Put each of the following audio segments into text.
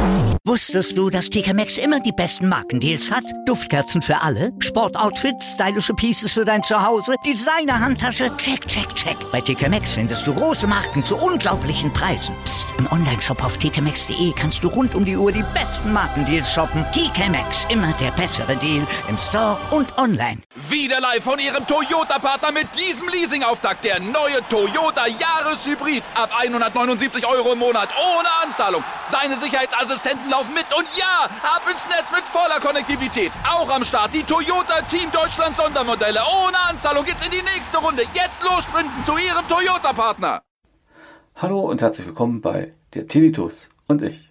Wusstest du, dass TK Maxx immer die besten Markendeals hat? Duftkerzen für alle, Sportoutfits, stylische Pieces für dein Zuhause, Designer-Handtasche, check, check, check. Bei TK Maxx findest du große Marken zu unglaublichen Preisen. Psst. Im Onlineshop auf tkmaxx.de kannst du rund um die Uhr die besten Markendeals shoppen. TK Maxx, immer der bessere Deal im Store und online. Wieder live von Ihrem Toyota-Partner mit diesem Leasing-Auftakt. Der neue Toyota Jahreshybrid. Ab 179 € im Monat. Ohne Anzahlung. Seine Sicherheitsassistenten laufen mit. Und ja, ab ins Netz mit voller Konnektivität. Auch am Start die Toyota Team Deutschland Sondermodelle. Ohne Anzahlung geht's in die nächste Runde. Jetzt los sprinten zu Ihrem Toyota-Partner. Hallo und herzlich willkommen bei der Tinnitus und ich.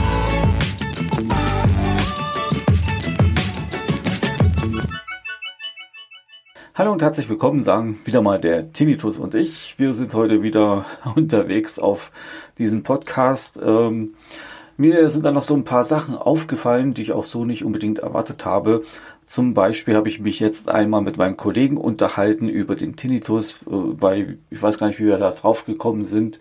Hallo und herzlich willkommen, sagen wieder mal der Tinnitus und ich. Wir sind heute wieder unterwegs auf diesem Podcast. Mir sind da noch so ein paar Sachen aufgefallen, die ich auch so nicht unbedingt erwartet habe. Zum Beispiel habe ich mich jetzt einmal mit meinem Kollegen unterhalten über den Tinnitus, weil ich weiß gar nicht, wie wir da drauf gekommen sind.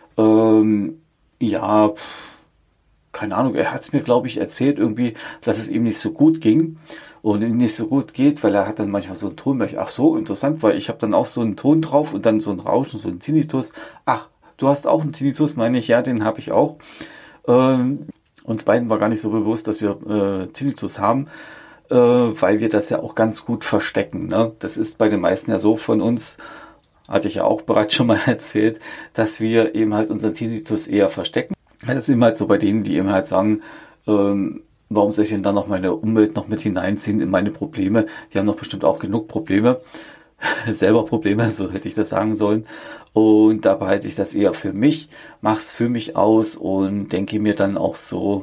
Ja, keine Ahnung, er hat es mir, glaube ich, erzählt irgendwie, dass es ihm nicht so gut ging. Und ihm nicht so gut geht, weil er hat dann manchmal so einen Ton, ach so, interessant, weil ich habe dann auch so einen Ton drauf und dann so ein Rauschen, so ein Tinnitus. Ach, du hast auch einen Tinnitus, meine ich, ja, den habe ich auch. Uns beiden war gar nicht so bewusst, dass wir Tinnitus haben, weil wir das ja auch ganz gut verstecken. Ne? Das ist bei den meisten ja so von uns, hatte ich ja auch bereits schon mal erzählt, dass wir eben halt unseren Tinnitus eher verstecken. Das ist eben halt so bei denen, die eben halt sagen, warum soll ich denn dann noch meine Umwelt noch mit hineinziehen in meine Probleme? Die haben doch bestimmt auch genug Probleme. Selber Probleme, so hätte ich das sagen sollen. Und da behalte ich das eher für mich, mache es für mich aus und denke mir dann auch so,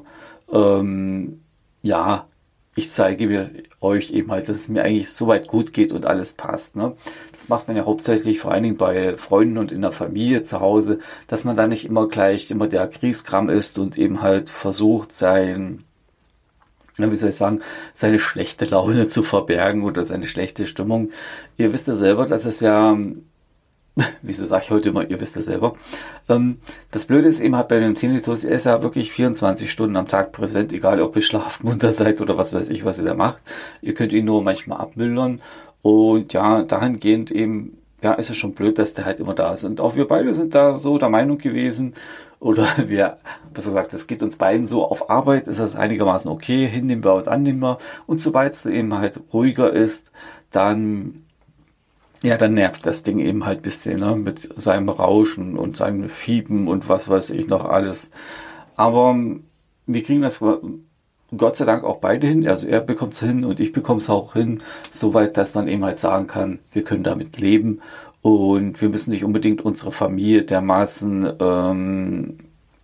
ja, ich zeige mir euch eben halt, dass es mir eigentlich soweit gut geht und alles passt. Ne? Das macht man ja hauptsächlich vor allen Dingen bei Freunden und in der Familie zu Hause, dass man da nicht immer gleich immer der Kriegskram ist und eben halt versucht, seine schlechte Laune zu verbergen oder seine schlechte Stimmung. Ihr wisst ja selber, dass es ja, wieso sage ich heute immer, ihr wisst ja selber, das Blöde ist eben halt bei dem Tinnitus, er ist ja wirklich 24 Stunden am Tag präsent, egal ob ihr schlafmunter seid oder was weiß ich, was ihr da macht. Ihr könnt ihn nur manchmal abmildern und ja, dahingehend eben, ja, ist es schon blöd, dass der halt immer da ist. Und auch wir beide sind da so der Meinung gewesen, oder wir, besser gesagt, es geht uns beiden so, auf Arbeit ist das einigermaßen okay, hinnehmbar und annehmbar. Und sobald es eben halt ruhiger ist, dann nervt das Ding eben halt ein bisschen, ne, mit seinem Rauschen und seinem Fiepen und was weiß ich noch alles. Aber wir kriegen das Gott sei Dank auch beide hin. Also er bekommt es hin und ich bekomme es auch hin, soweit, dass man eben halt sagen kann, wir können damit leben. Und wir müssen nicht unbedingt unsere Familie dermaßen,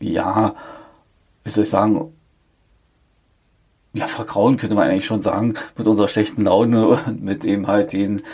vergrauen könnte man eigentlich schon sagen, mit unserer schlechten Laune und mit eben halt den,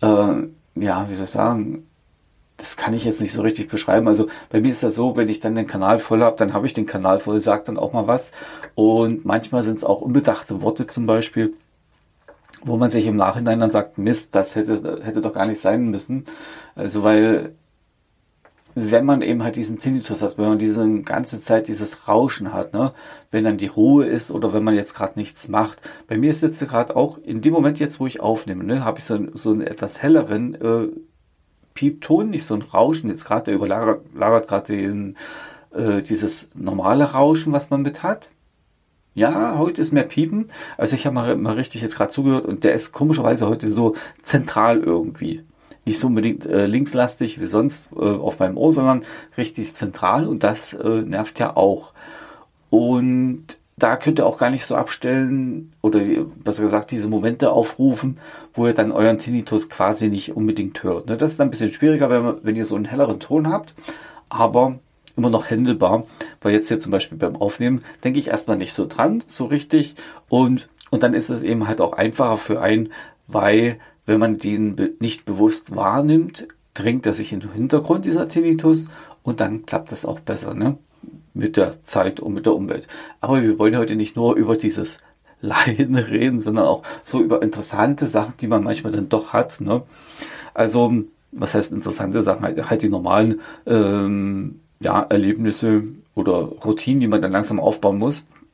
das kann ich jetzt nicht so richtig beschreiben. Also bei mir ist das so, wenn ich dann den Kanal voll habe, dann habe ich den Kanal voll, sage dann auch mal was. Und manchmal sind es auch unbedachte Worte zum Beispiel, wo man sich im Nachhinein dann sagt, Mist, das hätte doch gar nicht sein müssen. Also weil, wenn man eben halt diesen Tinnitus hat, wenn man diese ganze Zeit dieses Rauschen hat, ne, wenn dann die Ruhe ist oder wenn man jetzt gerade nichts macht. Bei mir ist jetzt gerade auch, in dem Moment jetzt, wo ich aufnehme, ne, habe ich so einen etwas helleren Piepton, nicht so ein Rauschen, jetzt gerade, der überlagert gerade dieses normale Rauschen, was man mit hat. Ja, heute ist mehr Piepen. Also ich habe mal richtig jetzt gerade zugehört und der ist komischerweise heute so zentral irgendwie. Nicht so unbedingt linkslastig wie sonst auf meinem Ohr, sondern richtig zentral und das nervt ja auch. Und da könnt ihr auch gar nicht so abstellen oder besser gesagt diese Momente aufrufen, wo ihr dann euren Tinnitus quasi nicht unbedingt hört. Ne? Das ist dann ein bisschen schwieriger, wenn ihr so einen helleren Ton habt, aber immer noch händelbar, weil jetzt hier zum Beispiel beim Aufnehmen denke ich erstmal nicht so dran, so richtig und dann ist es eben halt auch einfacher für einen, weil wenn man den nicht bewusst wahrnimmt, drängt er sich in den Hintergrund, dieser Tinnitus, und dann klappt das auch besser, ne? Mit der Zeit und mit der Umwelt. Aber wir wollen heute nicht nur über dieses Leiden reden, sondern auch so über interessante Sachen, die man manchmal dann doch hat, ne? Also, was heißt interessante Sachen? Halt die normalen Erlebnisse oder Routinen, die man dann langsam aufbauen muss.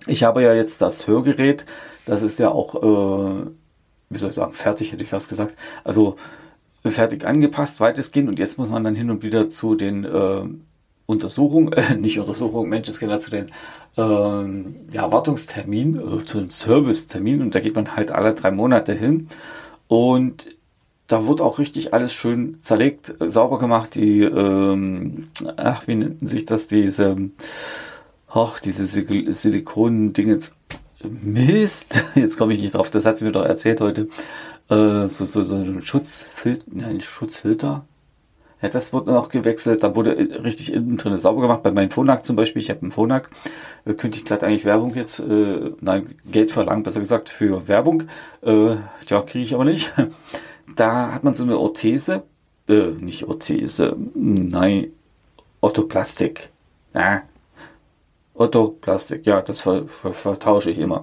Ich habe ja jetzt das Hörgerät, das ist ja auch, wie soll ich sagen, fertig, hätte ich fast gesagt. Also fertig angepasst, weitestgehend. Und jetzt muss man dann hin und wieder zu den Untersuchungen, nicht Untersuchungen, Menschenskinder, zu den Wartungstermin, zu den Servicetermin. Und da geht man halt alle 3 Monate hin. Und da wird auch richtig alles schön zerlegt, sauber gemacht. Die, wie nennen sich das, diese Silikon-Dinge. Mist, jetzt komme ich nicht drauf, das hat sie mir doch erzählt heute. So ein Schutzfilter. Ja, das wurde noch gewechselt, da wurde richtig innen drin sauber gemacht. Bei meinem Phonak zum Beispiel, ich habe einen Phonak, könnte ich glatt eigentlich Werbung jetzt, Geld verlangen, besser gesagt, für Werbung. Kriege ich aber nicht. Da hat man so eine Orthoplastik. Orthoplastik, ja, das vertausche ich immer.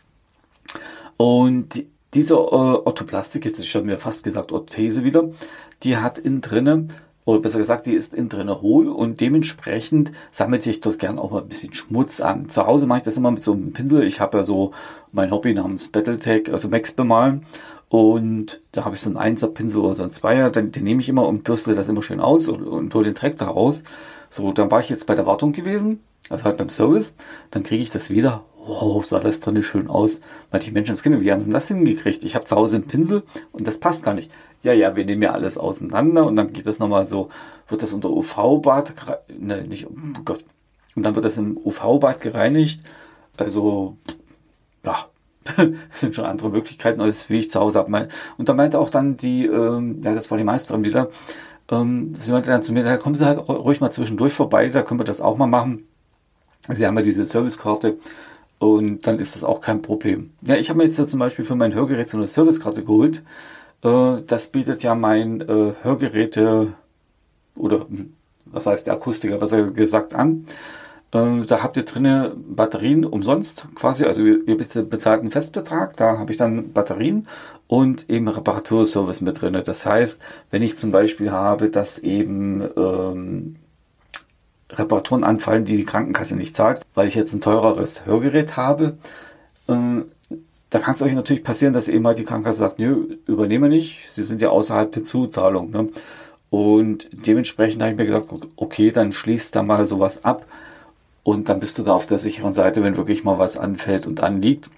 Und diese Orthoplastik, jetzt ist schon mir fast gesagt Orthese wieder, die hat innen drinne, oder besser gesagt, die ist innen drinne hohl und dementsprechend sammelt sich dort gern auch mal ein bisschen Schmutz an. Zu Hause mache ich das immer mit so einem Pinsel. Ich habe ja so mein Hobby namens Battletech, also Max bemalen. Und da habe ich so einen 1er Pinsel oder so einen 2er, den nehme ich immer und bürstle das immer schön aus und hole den Dreck da raus. So, dann war ich jetzt bei der Wartung gewesen, also halt beim Service, dann kriege ich das wieder. Wow, sah das drin schön aus. Manche Menschen, wie haben sie das hingekriegt? Ich habe zu Hause einen Pinsel und das passt gar nicht. Ja, wir nehmen ja alles auseinander und dann geht das nochmal so, wird das unter UV-Bad, und dann wird das im UV-Bad gereinigt. Also, ja, das sind schon andere Möglichkeiten, als wie ich zu Hause habe. Und da meinte auch dann das war die Meisterin wieder, sie meinte dann zu mir, da kommen Sie halt ruhig mal zwischendurch vorbei, da können wir das auch mal machen. Sie haben ja diese Servicekarte und dann ist das auch kein Problem. Ja, ich habe mir jetzt ja zum Beispiel für mein Hörgerät so eine Servicekarte geholt. Das bietet ja mein Hörgeräte oder was heißt der Akustiker, besser gesagt, an. Da habt ihr drinne Batterien umsonst quasi, also ihr bezahlt einen Festbetrag, da habe ich dann Batterien und eben Reparaturservice mit drinne. Das heißt, wenn ich zum Beispiel habe, dass eben Reparaturen anfallen, die Krankenkasse nicht zahlt, weil ich jetzt ein teureres Hörgerät habe, da kann es euch natürlich passieren, dass eben halt die Krankenkasse sagt, nö, übernehme nicht, sie sind ja außerhalb der Zuzahlung. Ne? Und dementsprechend habe ich mir gesagt, okay, dann schließt da mal sowas ab und dann bist du da auf der sicheren Seite, wenn wirklich mal was anfällt und anliegt.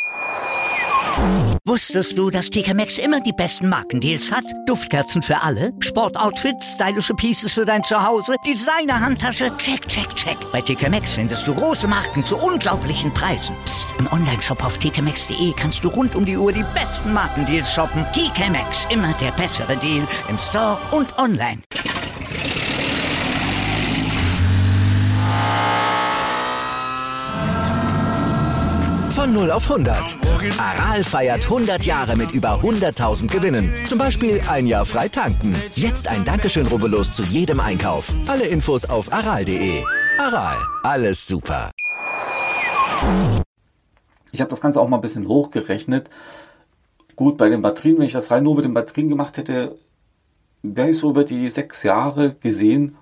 Wusstest du, dass TK Maxx immer die besten Markendeals hat? Duftkerzen für alle, Sportoutfits, stylische Pieces für dein Zuhause, Designer-Handtasche, check, check, check. Bei TK Maxx findest du große Marken zu unglaublichen Preisen. Psst. Im Onlineshop auf tkmaxx.de kannst du rund um die Uhr die besten Markendeals shoppen. TK Maxx, immer der bessere Deal im Store und online. Von 0 auf 100. Aral feiert 100 Jahre mit über 100.000 Gewinnen. Zum Beispiel ein Jahr frei tanken. Jetzt ein Dankeschön, rubbellos zu jedem Einkauf. Alle Infos auf aral.de. Aral, alles super. Ich habe das Ganze auch mal ein bisschen hochgerechnet. Gut, bei den Batterien, wenn ich das rein nur mit den Batterien gemacht hätte, wäre ich so über die 6 Jahre gesehen,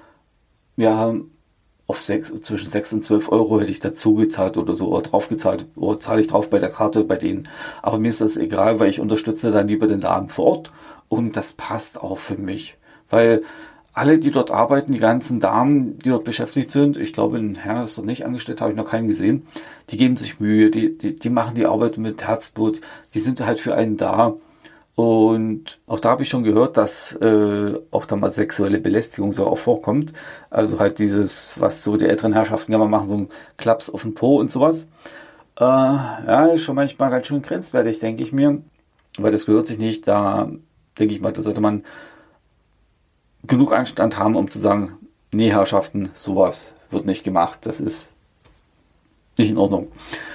zwischen 6 und 12 Euro hätte ich dazu gezahlt oder so, oder drauf gezahlt, oder zahle ich drauf bei der Karte bei denen. Aber mir ist das egal, weil ich unterstütze dann lieber den Laden vor Ort und das passt auch für mich. Weil alle, die dort arbeiten, die ganzen Damen, die dort beschäftigt sind, ich glaube, ein Herr ist dort nicht angestellt, habe ich noch keinen gesehen, die geben sich Mühe, die machen die Arbeit mit Herzblut, die sind halt für einen da. Und auch da habe ich schon gehört, dass auch da mal sexuelle Belästigung so auch vorkommt. Also halt dieses, was so die älteren Herrschaften gerne mal machen, so ein Klaps auf den Po und sowas. Ist schon manchmal ganz schön grenzwertig, denke ich mir. Weil das gehört sich nicht. Da denke ich mal, da sollte man genug Anstand haben, um zu sagen, nee, Herrschaften, sowas wird nicht gemacht. Das ist nicht in Ordnung.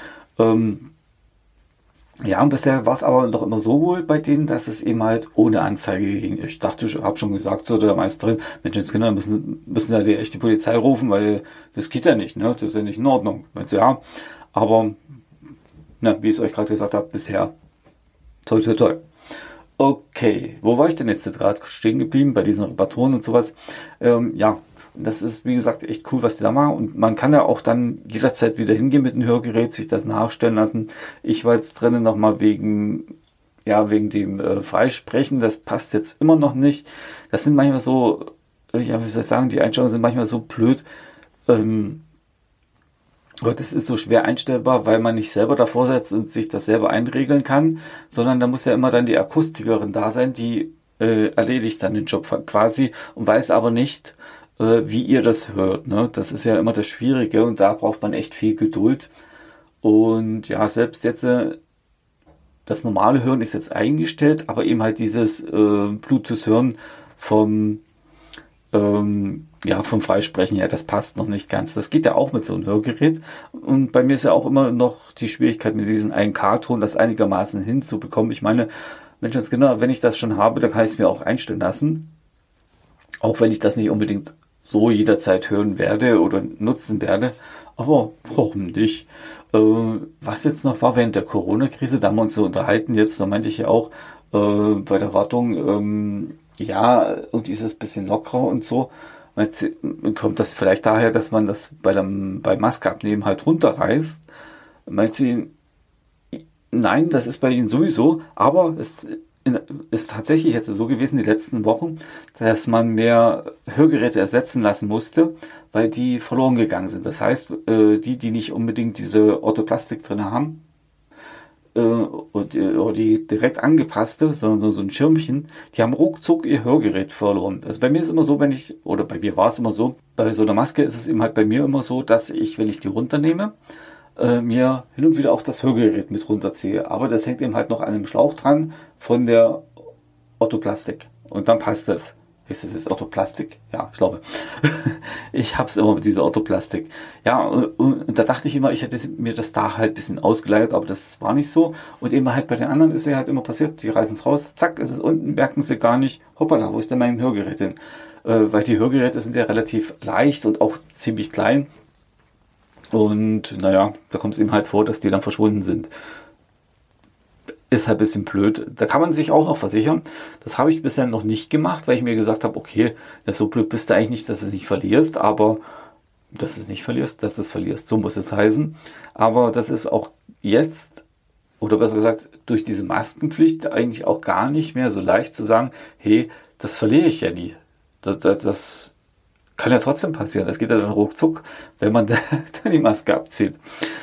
Ja, und bisher war es aber doch immer so wohl bei denen, dass es eben halt ohne Anzeige ging. Ich dachte, ich habe schon gesagt zu der Meisterin, Menschenskinder müssen ja die echte Polizei rufen, weil das geht ja nicht, ne? Das ist ja nicht in Ordnung. Ja, aber wie ich es euch gerade gesagt habe, bisher toll, toll, toll. Okay, wo war ich denn jetzt gerade stehen geblieben bei diesen Reparaturen und sowas? Das ist, wie gesagt, echt cool, was die da machen. Und man kann ja auch dann jederzeit wieder hingehen mit dem Hörgerät, sich das nachstellen lassen. Ich war jetzt drinnen nochmal wegen dem Freisprechen. Das passt jetzt immer noch nicht. Das sind manchmal so, wie soll ich sagen, die Einstellungen sind manchmal so blöd. Aber das ist so schwer einstellbar, weil man nicht selber davor sitzt und sich das selber einregeln kann, sondern da muss ja immer dann die Akustikerin da sein, die erledigt dann den Job quasi und weiß aber nicht, wie ihr das hört. Ne? Das ist ja immer das Schwierige und da braucht man echt viel Geduld. Und ja, selbst jetzt das normale Hören ist jetzt eingestellt, aber eben halt dieses Bluetooth-Hören vom Freisprechen her, das passt noch nicht ganz. Das geht ja auch mit so einem Hörgerät. Und bei mir ist ja auch immer noch die Schwierigkeit mit diesem 1K-Ton, das einigermaßen hinzubekommen. Ich meine, Menschenskinder, wenn ich das schon habe, dann kann ich es mir auch einstellen lassen. Auch wenn ich das nicht unbedingt so jederzeit hören werde oder nutzen werde. Aber warum nicht? Was jetzt noch war während der Corona-Krise, da haben wir uns so unterhalten. Jetzt, da meinte ich ja auch bei der Wartung, irgendwie ist es ein bisschen lockerer und so. Kommt das vielleicht daher, dass man das bei Maske abnehmen halt runterreißt? Meint sie, nein, das ist bei Ihnen sowieso, aber es ist tatsächlich jetzt so gewesen die letzten Wochen, dass man mehr Hörgeräte ersetzen lassen musste, weil die verloren gegangen sind. Das heißt, die nicht unbedingt diese Orthoplastik drin haben, oder die direkt angepasste, sondern nur so ein Schirmchen, die haben ruckzuck ihr Hörgerät verloren. Also bei mir ist immer so, bei mir war es immer so, bei so einer Maske ist es eben halt bei mir immer so, dass ich, wenn ich die runternehme, mir hin und wieder auch das Hörgerät mit runterziehe. Aber das hängt eben halt noch an einem Schlauch dran von der Orthoplastik. Und dann passt das. Ist das jetzt Orthoplastik? Ja, ich glaube. Ich habe es immer mit dieser Orthoplastik. Ja, und da dachte ich immer, ich hätte mir das da halt ein bisschen ausgeleiert, aber das war nicht so. Und eben halt bei den anderen ist ja halt immer passiert, die reißen es raus, zack, ist es unten, merken sie gar nicht, hoppala, wo ist denn mein Hörgerät hin? Weil die Hörgeräte sind ja relativ leicht und auch ziemlich klein. Und naja, da kommt es eben halt vor, dass die dann verschwunden sind. Ist halt ein bisschen blöd. Da kann man sich auch noch versichern. Das habe ich bisher noch nicht gemacht, weil ich mir gesagt habe, okay, so blöd bist du eigentlich nicht, dass du es nicht verlierst, aber dass du es nicht verlierst, dass du es verlierst. So muss es heißen. Aber das ist auch jetzt, oder besser gesagt, durch diese Maskenpflicht eigentlich auch gar nicht mehr so leicht zu sagen, hey, das verliere ich ja nie. Das kann ja trotzdem passieren. Das geht ja dann ruckzuck, wenn man dann die Maske abzieht.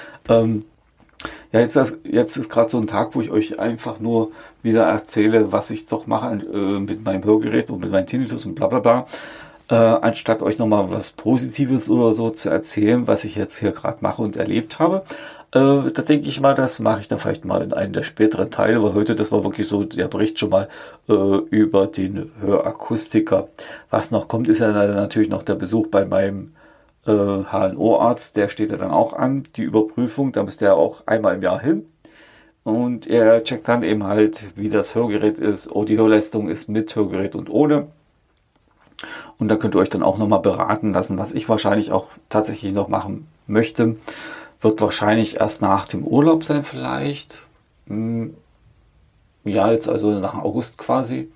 Ja, jetzt ist gerade so ein Tag, wo ich euch einfach nur wieder erzähle, was ich doch mache mit meinem Hörgerät und mit meinem Tinnitus und bla bla bla. Anstatt euch nochmal was Positives oder so zu erzählen, was ich jetzt hier gerade mache und erlebt habe. Da denke ich mal, das mache ich dann vielleicht mal in einem der späteren Teile, weil heute, das war wirklich so der Bericht schon mal über den Hörakustiker. Was noch kommt, ist ja natürlich noch der Besuch bei meinem HNO-Arzt, der steht ja dann auch an, die Überprüfung, da müsst ihr ja auch einmal im Jahr hin und er checkt dann eben halt, wie das Hörgerät ist, die Hörleistung ist mit Hörgerät und ohne und da könnt ihr euch dann auch nochmal beraten lassen, was ich wahrscheinlich auch tatsächlich noch machen möchte, wird wahrscheinlich erst nach dem Urlaub sein vielleicht, ja jetzt also nach August quasi,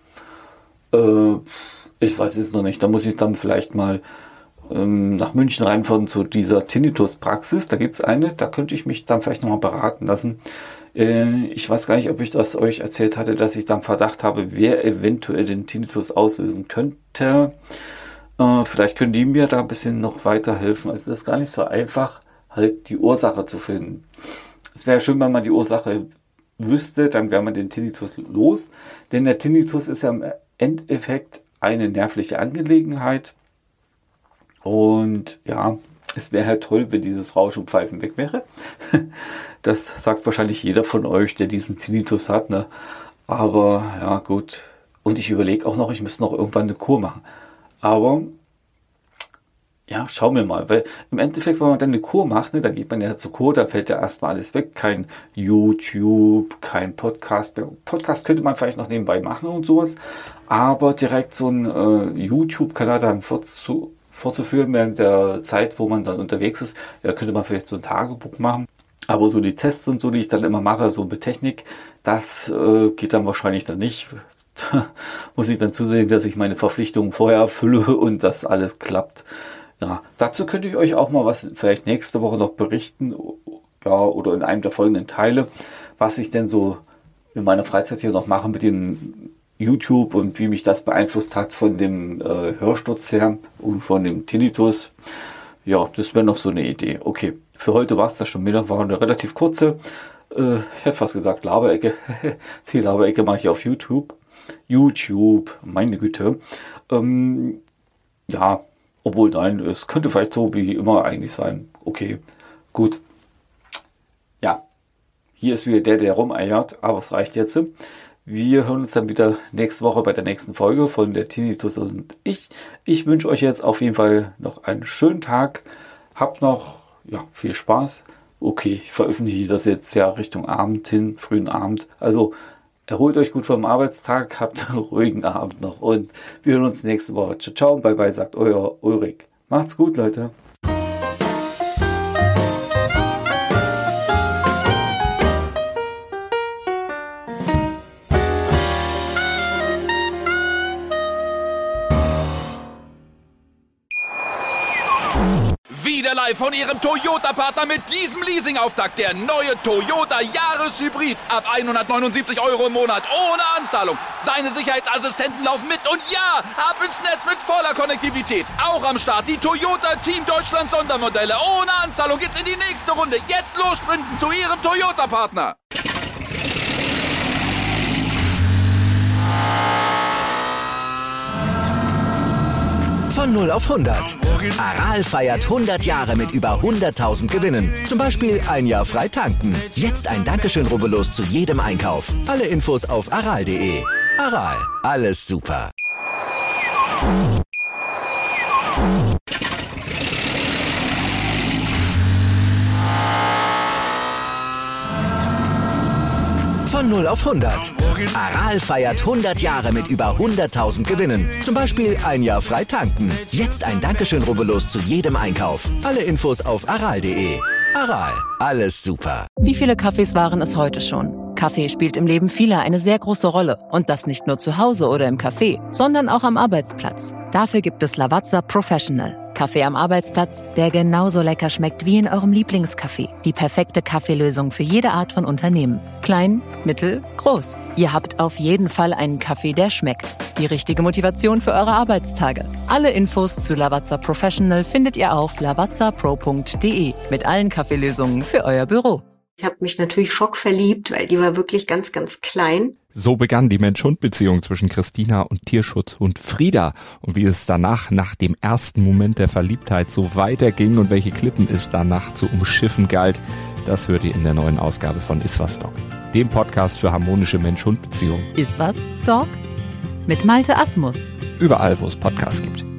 ich weiß es noch nicht, da muss ich dann vielleicht mal nach München reinfahren zu dieser Tinnitus-Praxis. Da gibt es eine, da könnte ich mich dann vielleicht nochmal beraten lassen. Ich weiß gar nicht, ob ich das euch erzählt hatte, dass ich dann Verdacht habe, wer eventuell den Tinnitus auslösen könnte. Vielleicht können die mir da ein bisschen noch weiterhelfen. Also das ist gar nicht so einfach, halt die Ursache zu finden. Es wäre schön, wenn man die Ursache wüsste, dann wäre man den Tinnitus los. Denn der Tinnitus ist ja im Endeffekt eine nervliche Angelegenheit. Und ja, es wäre halt toll, wenn dieses Rauschen und Pfeifen weg wäre. Das sagt wahrscheinlich jeder von euch, der diesen Tinnitus hat. Ne? Aber ja, gut. Und ich überlege auch noch, ich müsste noch irgendwann eine Kur machen. Aber ja, schauen wir mal. Weil im Endeffekt, wenn man dann eine Kur macht, ne, dann geht man ja zur Kur, da fällt ja erstmal alles weg. Kein YouTube, kein Podcast. Podcast könnte man vielleicht noch nebenbei machen und sowas. Aber direkt so einen YouTube-Kanal dann fortzuführen während der Zeit, wo man dann unterwegs ist, ja, könnte man vielleicht so ein Tagebuch machen. Aber so die Tests und so, die ich dann immer mache, so mit Technik, das geht dann wahrscheinlich dann nicht. Da muss ich dann zusehen, dass ich meine Verpflichtungen vorher erfülle und dass alles klappt. Ja, dazu könnte ich euch auch mal was vielleicht nächste Woche noch berichten, ja, oder in einem der folgenden Teile, was ich denn so in meiner Freizeit hier noch mache mit dem YouTube und wie mich das beeinflusst hat von dem Hörsturz her und von dem Tinnitus. Ja, das wäre noch so eine Idee. Okay, für heute war es das schon wieder. War eine relativ kurze, ich hätte fast gesagt Laberecke. Die Laberecke mache ich auf YouTube. Meine Güte. Ja, obwohl nein, es könnte vielleicht so wie immer eigentlich sein. Okay, gut. Ja, hier ist wieder der rumeiert, aber es reicht jetzt. Wir hören uns dann wieder nächste Woche bei der nächsten Folge von der Tinnitus und ich. Ich wünsche euch jetzt auf jeden Fall noch einen schönen Tag. Habt noch viel Spaß. Okay, ich veröffentliche das jetzt ja Richtung Abend hin, frühen Abend. Also erholt euch gut vom Arbeitstag, habt einen ruhigen Abend noch und wir hören uns nächste Woche. Ciao, ciao und bye bye, sagt euer Ulrich. Macht's gut, Leute. Wieder live von Ihrem Toyota-Partner mit diesem Leasing-Auftakt. Der neue Toyota Jahreshybrid. Ab 179 € im Monat. Ohne Anzahlung. Seine Sicherheitsassistenten laufen mit. Und ja, ab ins Netz mit voller Konnektivität. Auch am Start die Toyota Team Deutschland Sondermodelle. Ohne Anzahlung geht's in die nächste Runde. Jetzt los sprinten zu Ihrem Toyota-Partner. Von 0 auf 100. Aral feiert 100 Jahre mit über 100.000 Gewinnen. Zum Beispiel ein Jahr frei tanken. Jetzt ein Dankeschön, rubbellos zu jedem Einkauf. Alle Infos auf aral.de. Aral, alles super. Von 0 auf 100. Aral feiert 100 Jahre mit über 100.000 Gewinnen. Zum Beispiel ein Jahr frei tanken. Jetzt ein Dankeschön, rubbellos zu jedem Einkauf. Alle Infos auf aral.de. Aral, alles super. Wie viele Kaffees waren es heute schon? Kaffee spielt im Leben vieler eine sehr große Rolle. Und das nicht nur zu Hause oder im Café, sondern auch am Arbeitsplatz. Dafür gibt es Lavazza Professional. Kaffee am Arbeitsplatz, der genauso lecker schmeckt wie in eurem Lieblingscafé. Die perfekte Kaffeelösung für jede Art von Unternehmen. Klein, mittel, groß. Ihr habt auf jeden Fall einen Kaffee, der schmeckt. Die richtige Motivation für eure Arbeitstage. Alle Infos zu Lavazza Professional findet ihr auf lavazzapro.de mit allen Kaffeelösungen für euer Büro. Ich habe mich natürlich schockverliebt, weil die war wirklich ganz, ganz klein. So begann die Mensch-Hund-Beziehung zwischen Christina und Tierschutzhund Frieda. Und wie es danach, nach dem ersten Moment der Verliebtheit, so weiterging und welche Klippen es danach zu umschiffen galt, das hört ihr in der neuen Ausgabe von Iswas Dog, dem Podcast für harmonische Mensch-Hund-Beziehungen. Iswas Dog? Mit Malte Asmus. Überall, wo es Podcasts gibt.